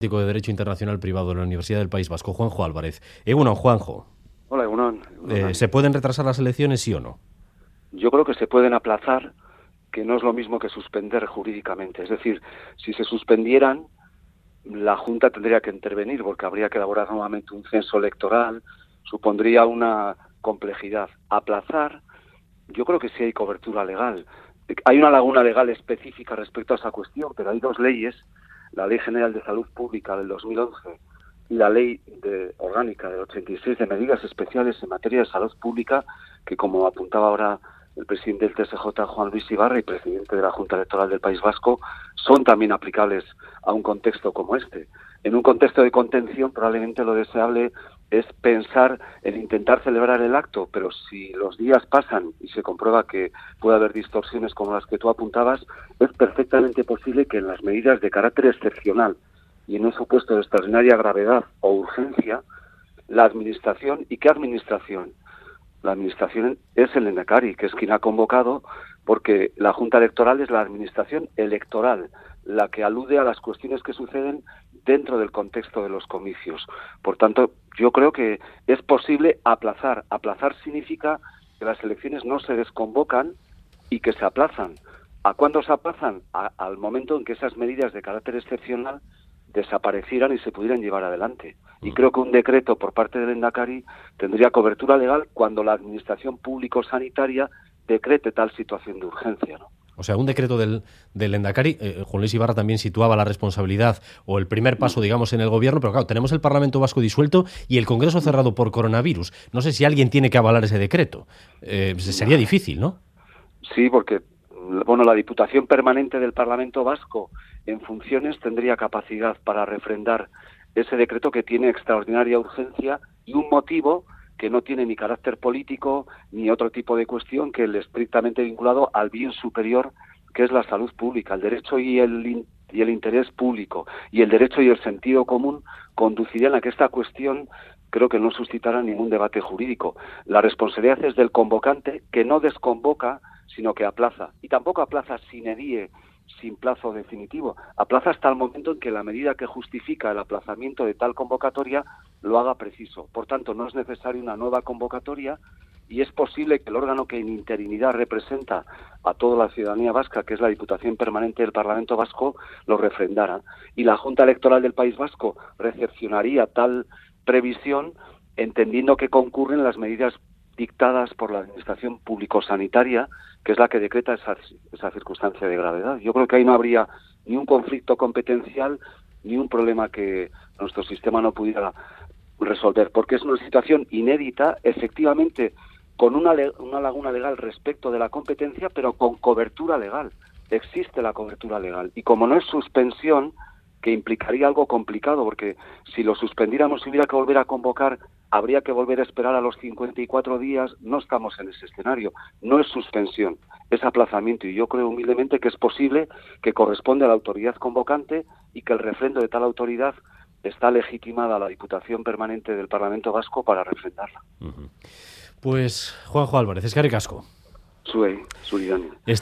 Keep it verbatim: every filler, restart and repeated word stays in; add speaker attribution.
Speaker 1: de Derecho Internacional Privado de la Universidad del País Vasco, Juanjo Álvarez. Egunon, Juanjo.
Speaker 2: Hola, Egunon.
Speaker 1: Eh, ¿Se pueden retrasar las elecciones, sí o no?
Speaker 2: Yo creo que se pueden aplazar, que no es lo mismo que suspender jurídicamente. Es decir, si se suspendieran, la Junta tendría que intervenir porque habría que elaborar nuevamente un censo electoral, supondría una complejidad. Aplazar, yo creo que sí hay cobertura legal. Hay una laguna legal específica respecto a esa cuestión, pero hay dos leyes, la Ley General de Salud Pública del dos mil once y la Ley de Orgánica del ochenta y seis de medidas especiales en materia de salud pública, que como apuntaba ahora el presidente del T S J, Juan Luis Ibarra, y presidente de la Junta Electoral del País Vasco, son también aplicables a un contexto como este. En un contexto de contención, probablemente lo deseable es pensar en intentar celebrar el acto, pero si los días pasan y se comprueba que puede haber distorsiones como las que tú apuntabas, es perfectamente posible que en las medidas de carácter excepcional y en un supuesto de extraordinaria gravedad o urgencia, la Administración, ¿y qué Administración? La Administración es el Lehendakari, que es quien ha convocado, porque la Junta Electoral es la Administración electoral, la que alude a las cuestiones que suceden dentro del contexto de los comicios. Por tanto, yo creo que es posible aplazar. Aplazar significa que las elecciones no se desconvocan y que se aplazan. ¿A cuándo se aplazan? A, al momento en que esas medidas de carácter excepcional desaparecieran y se pudieran llevar adelante. Y creo que un decreto por parte del Lehendakari tendría cobertura legal cuando la Administración Público-Sanitaria decrete tal situación de urgencia, ¿no?
Speaker 1: O sea, un decreto del, del Lehendakari, eh, Juan Luis Ibarra también situaba la responsabilidad o el primer paso, digamos, en el gobierno, pero claro, tenemos el Parlamento Vasco disuelto y el Congreso cerrado por coronavirus. No sé si alguien tiene que avalar ese decreto. Eh, sería difícil, ¿no?
Speaker 2: Sí, porque bueno, la Diputación Permanente del Parlamento Vasco en funciones tendría capacidad para refrendar ese decreto que tiene extraordinaria urgencia y un motivo que no tiene ni carácter político ni otro tipo de cuestión que el estrictamente vinculado al bien superior, que es la salud pública. El derecho y el, y el interés público y el derecho y el sentido común conducirían a que esta cuestión creo que no suscitara ningún debate jurídico. La responsabilidad es del convocante, que no desconvoca, sino que aplaza. Y tampoco aplaza sine die, sin plazo definitivo. Aplaza hasta el momento en que la medida que justifica el aplazamiento de tal convocatoria lo haga preciso. Por tanto, no es necesaria una nueva convocatoria y es posible que el órgano que en interinidad representa a toda la ciudadanía vasca, que es la Diputación Permanente del Parlamento Vasco, lo refrendara. Y la Junta Electoral del País Vasco recepcionaría tal previsión, entendiendo que concurren las medidas dictadas por la Administración Público-Sanitaria, que es la que decreta esa, esa circunstancia de gravedad. Yo creo que ahí no habría ni un conflicto competencial ni un problema que nuestro sistema no pudiera resolver, porque es una situación inédita, efectivamente, con una, una laguna legal respecto de la competencia, pero con cobertura legal. Existe la cobertura legal. Y como no es suspensión, que implicaría algo complicado, porque si lo suspendiéramos y hubiera que volver a convocar, habría que volver a esperar a los cincuenta y cuatro días. No estamos en ese escenario. No es suspensión, es aplazamiento. Y yo creo humildemente que es posible, que corresponde a la autoridad convocante y que el refrendo de tal autoridad está legitimada a la Diputación Permanente del Parlamento Vasco para refrendarla.
Speaker 1: Uh-huh. Pues, Juanjo Álvarez, eskerrik asko.
Speaker 2: Zuei, zuri